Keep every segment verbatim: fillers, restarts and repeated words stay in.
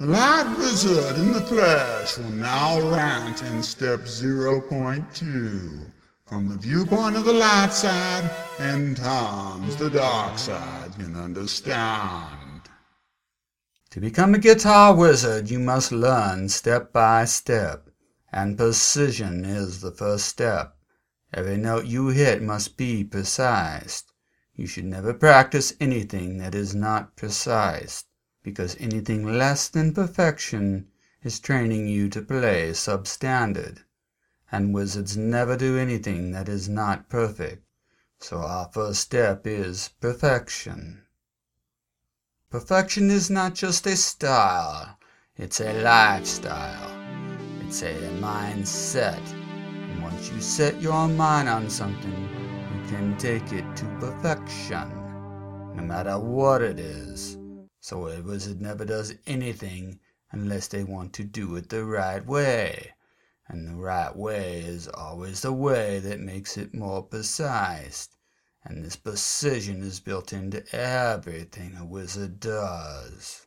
The Light Wizard in the flesh will now rant in step zero point two. From the viewpoint of the light side, and Tom's the dark side can understand. To become a guitar wizard, you must learn step by step, and precision is the first step. Every note you hit must be precise. You should never practice anything that is not precise, because anything less than perfection is training you to play substandard, and wizards never do anything that is not perfect. So our first step is perfection. Perfection is not just a style, it's a lifestyle. It's a mindset. And once you set your mind on something, you can take it to perfection, no matter what it is. So a wizard never does anything unless they want to do it the right way. And the right way is always the way that makes it more precise. And this precision is built into everything a wizard does.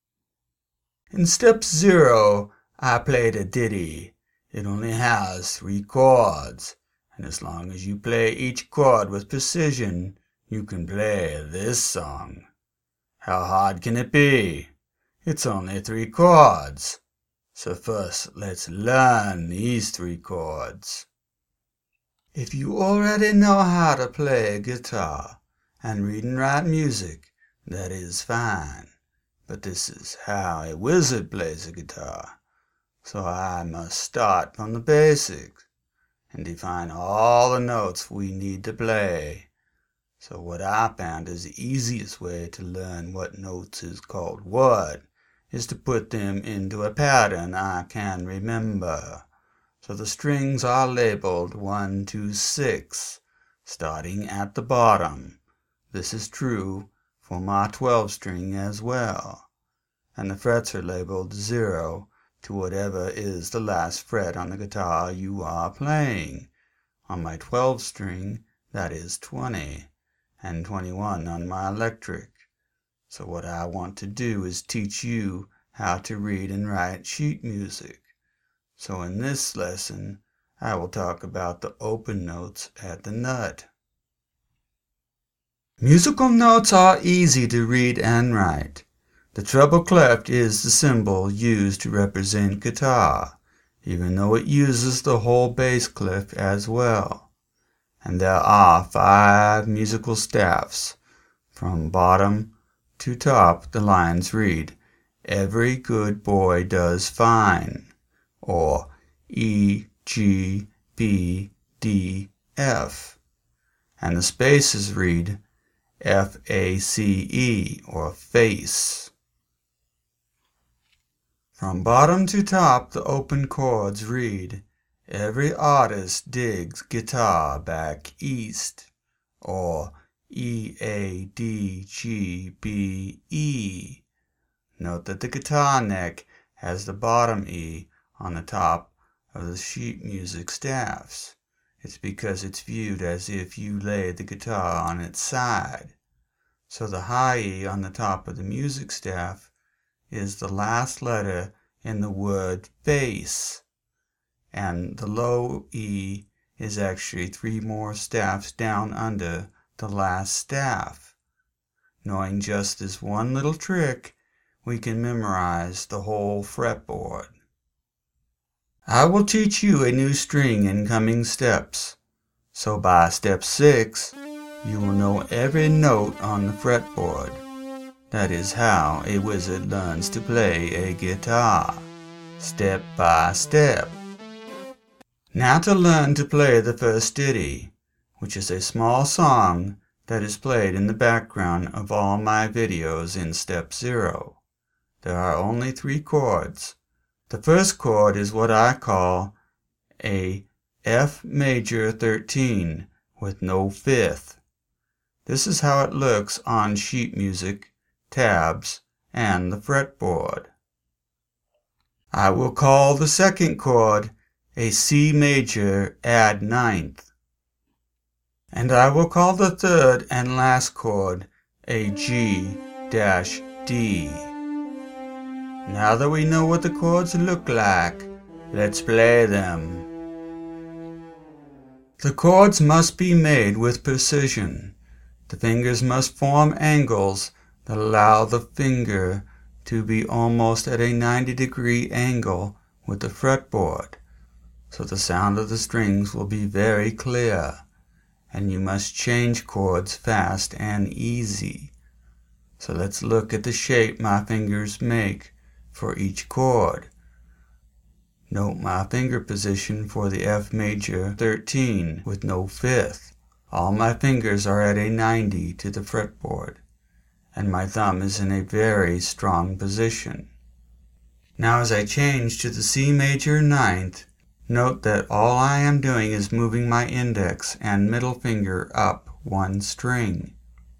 In step zero, I played a ditty. It only has three chords, and as long as you play each chord with precision, you can play this song. How hard can it be? It's only three chords. So first, let's learn these three chords. If you already know how to play guitar and read and write music, that is fine. But this is how a wizard plays a guitar. So I must start from the basics and define all the notes we need to play. So what I found is the easiest way to learn what notes is called what is to put them into a pattern I can remember. So the strings are labeled one, two, six, starting at the bottom. This is true for my twelve string as well. And the frets are labeled zero to whatever is the last fret on the guitar you are playing. On my twelve string, that is twenty, and twenty-one on my electric. So what I want to do is teach you how to read and write sheet music. So in this lesson, I will talk about the open notes at the nut. Musical notes are easy to read and write. The treble clef is the symbol used to represent guitar, even though it uses the whole bass clef as well. And there are five musical staffs. From bottom to top, the lines read, "Every good boy does fine," or E, G, B, D, F. And the spaces read F, A, C, E, or face. From bottom to top, the open chords read, "Every artist digs guitar back east," or E, A, D, G, B, E. Note that the guitar neck has the bottom E on the top of the sheet music staffs. It's because it's viewed as if you laid the guitar on its side. So the high E on the top of the music staff is the last letter in the word face, and the low E is actually three more staffs down under the last staff. Knowing just this one little trick, we can memorize the whole fretboard. I will teach you a new string in coming steps. So by step six, you will know every note on the fretboard. That is how a wizard learns to play a guitar, step by step. Now to learn to play the first ditty, which is a small song that is played in the background of all my videos in step zero. There are only three chords. The first chord is what I call a F major thirteen with no fifth. This is how it looks on sheet music, tabs, and the fretboard. I will call the second chord a C major add ninth. And I will call the third and last chord a G dash D. Now that we know what the chords look like, let's play them. The chords must be made with precision. The fingers must form angles that allow the finger to be almost at a ninety degree angle with the fretboard, so the sound of the strings will be very clear, and you must change chords fast and easy. So let's look at the shape my fingers make for each chord. Note my finger position for the F major thirteen with no fifth. All my fingers are at a ninety to the fretboard, and my thumb is in a very strong position. Now as I change to the C major ninth, note that all I am doing is moving my index and middle finger up one string.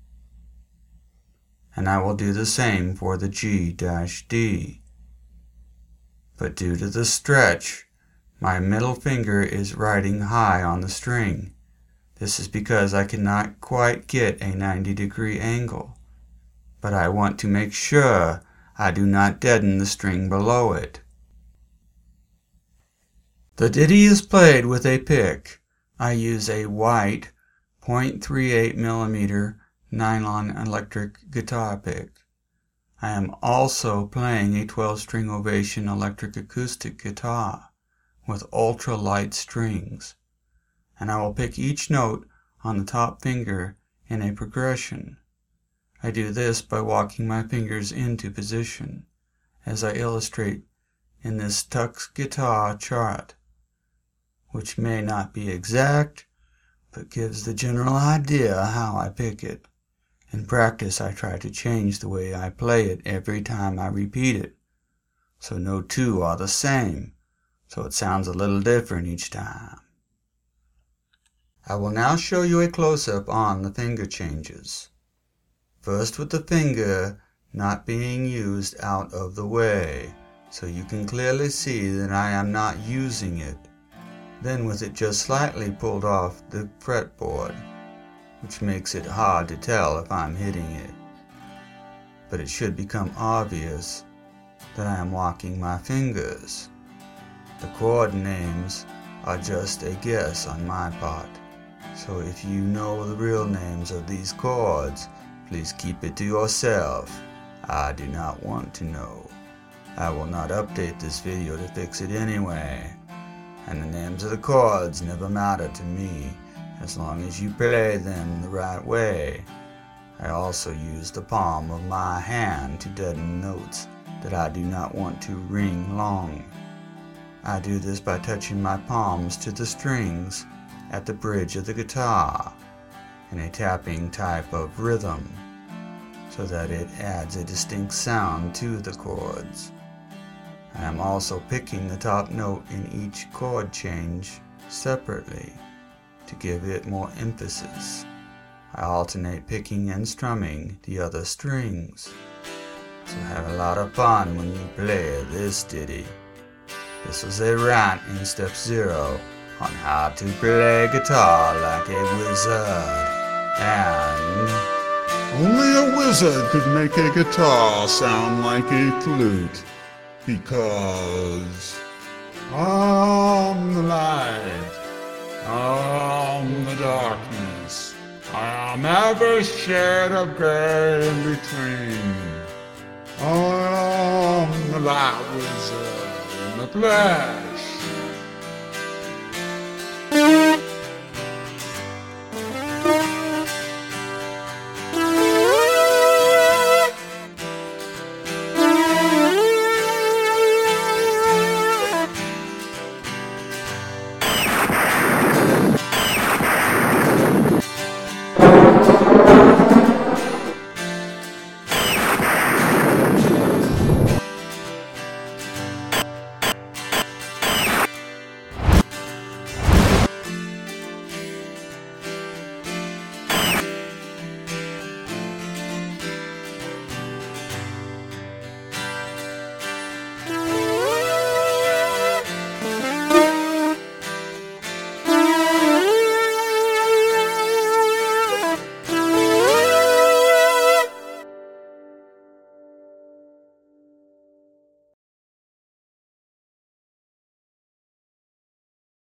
And I will do the same for the G D. But due to the stretch, my middle finger is riding high on the string. This is because I cannot quite get a ninety degree angle, but I want to make sure I do not deaden the string below it. The ditty is played with a pick. I use a white point three eight millimeter nylon electric guitar pick. I am also playing a twelve string Ovation electric acoustic guitar with ultra light strings, and I will pick each note on the top finger in a progression. I do this by walking my fingers into position, as I illustrate in this Tux guitar chart, which may not be exact, but gives the general idea how I pick it. In practice, I try to change the way I play it every time I repeat it, so no two are the same, so it sounds a little different each time. I will now show you a close-up on the finger changes. First with the finger not being used out of the way, so you can clearly see that I am not using it. Then with it just slightly pulled off the fretboard, which makes it hard to tell if I'm hitting it. But it should become obvious that I am walking my fingers. The chord names are just a guess on my part, so if you know the real names of these chords, please keep it to yourself. I do not want to know. I will not update this video to fix it anyway, and the names of the chords never matter to me, as long as you play them the right way. I also use the palm of my hand to deaden notes that I do not want to ring long. I do this by touching my palms to the strings at the bridge of the guitar in a tapping type of rhythm, so that it adds a distinct sound to the chords. I am also picking the top note in each chord change separately to give it more emphasis. I alternate picking and strumming the other strings. So have a lot of fun when you play this ditty. This was a rant in step zero on how to play guitar like a wizard. And Only a wizard could make a guitar sound like a flute, because I'm the light, I'm the darkness, I am every shade of gray in between. I'm the light wizard in the flesh.